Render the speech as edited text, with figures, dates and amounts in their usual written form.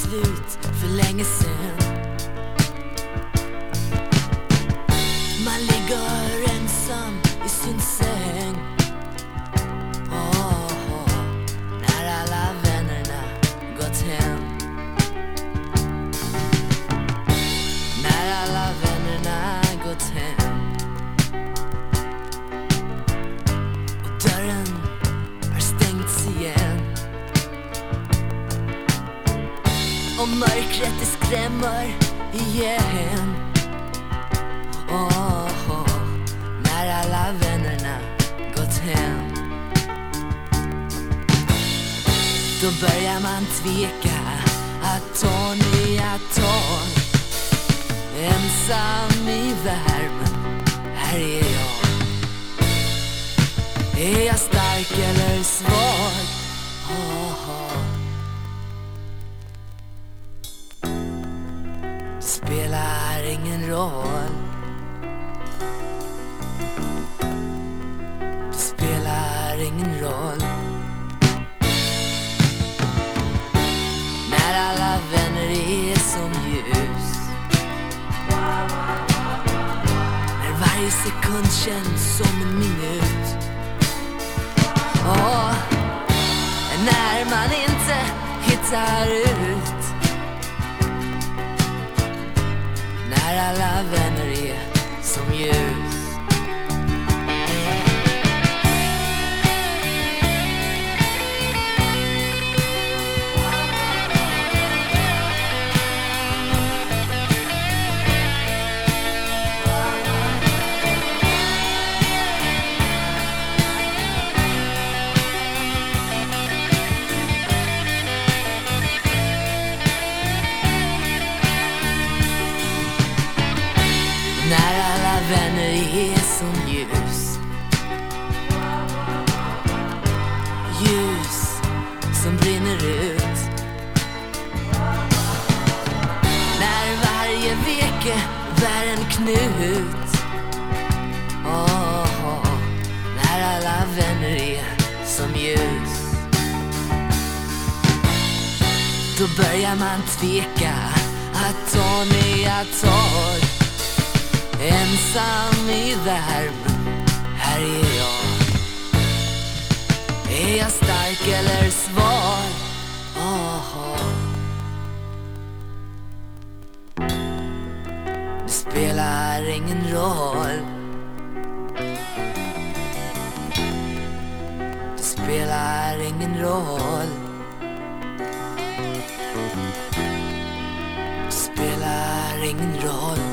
slut för länge sen. Man ligger ensam i sin säng. När alla vännerna gått hem. När alla vännerna gått hem. Och dörren har stängts igen. Och mörkret det skrämmer igen. När alla vännerna gått hem. Då börjar man tveka att ta nya tag. Ensam i värmen, här är jag. Är jag stark eller svag? Spelar ingen roll. Det spelar ingen roll. När alla vänner är som ljus. När varje sekund känns som en minut. När man inte hittar ut. När alla vänner är som ljus. När alla vänner är som ljus. Ljus som brinner ut. När varje veke bär en knut. När alla vänner är som ljus. Då börjar man tveka att ta nya tag. Ensam i värmen, här är jag. Är jag stark eller svag? Det spelar ingen roll. Det spelar ingen roll. Det spelar ingen roll.